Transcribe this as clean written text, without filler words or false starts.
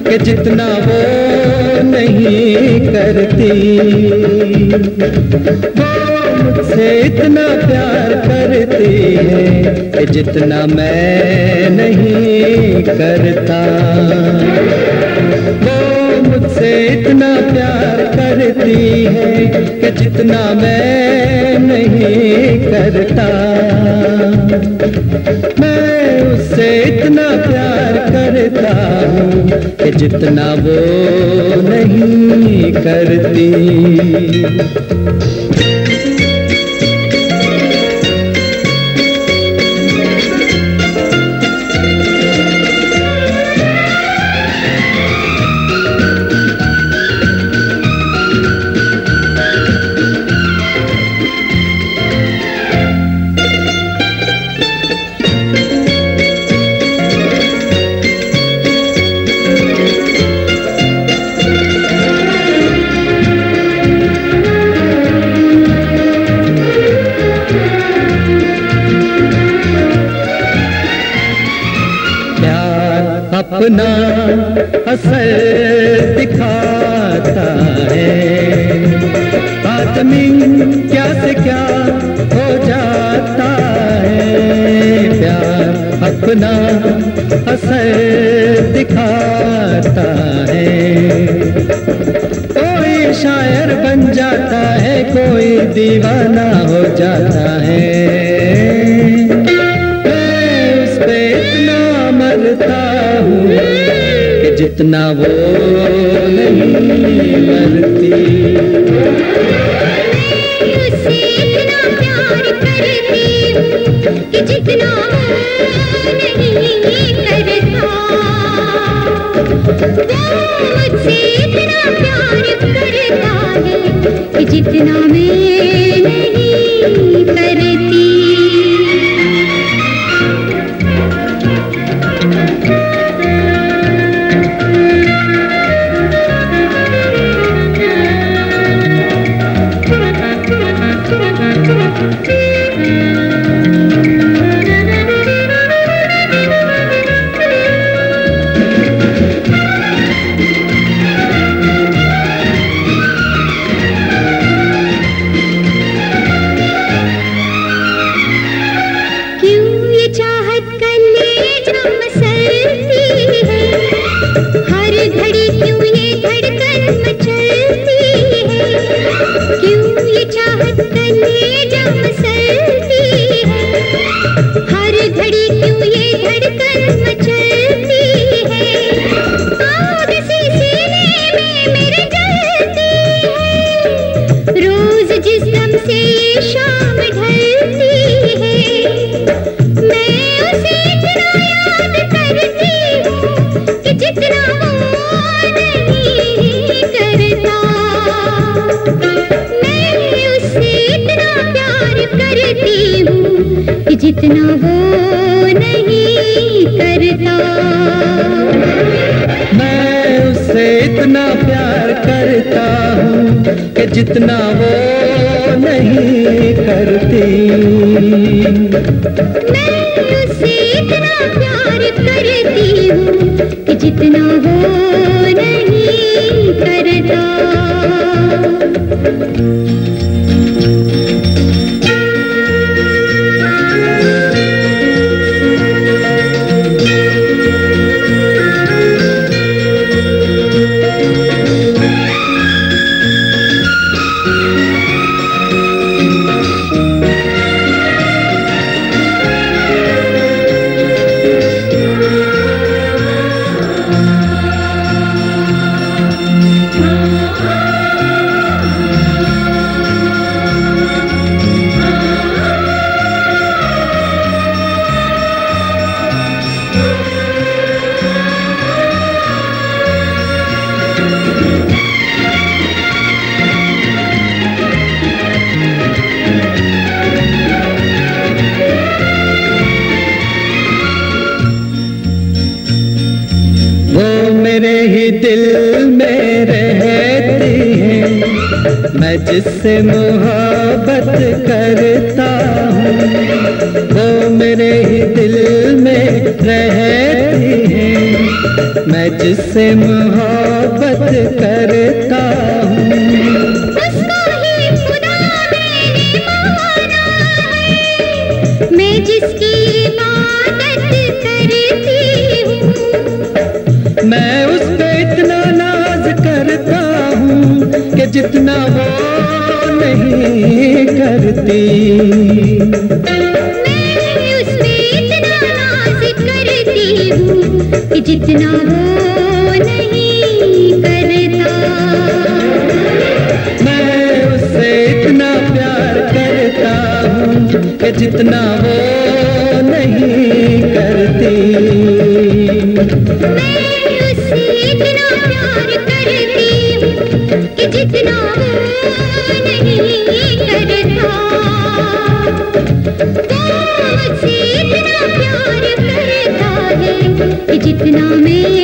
कि जितना वो नहीं करती। वो मुझसे इतना प्यार करती है कि जितना मैं नहीं करता। वो मुझसे इतना प्यार करती है कि जितना मैं नहीं करता। मैं उससे इतना प्यार करता हूँ कि जितना वो नहीं करती। अपना असर दिखाता है, आदमी क्या से क्या हो जाता है। प्यार अपना असर दिखाता है। कोई शायर बन जाता है, कोई दीवाना हो जाता है। कि जितना वो नहीं मरती। उससे इतना प्यार करती हूँ कि जितना वो नहीं करता। वो मुझसे इतना प्यार करता है कि जितना मैं नहीं करती। जितना वो नहीं करता। मैं उससे इतना प्यार करता हूँ कि जितना वो नहीं करती। मैं उससे इतना प्यार करती हूँ कि जितना वो नहीं करता। मेरे ही दिल में रहती है, मैं जिससे मोहब्बत करता हूँ। वो मेरे ही दिल में रहती है, मैं जिससे मोहब्बत करता हूँ उसको ही खुदा मैंने माना है। मैं जिसकी इबादत करती हूँ, मैं उस पे इतना नाज करता हूँ कि जितना वो नहीं करती। मैं उस पे इतना नाज करती हूँ कि जितना वो नहीं करता। मैं उससे इतना प्यार करता हूँ कि जितना वो नहीं करती। मैं उससे इतना प्यार करती हूँ कि जितना वो नहीं करता। वो मुझसे इतना प्यार करता है कि जितना मैं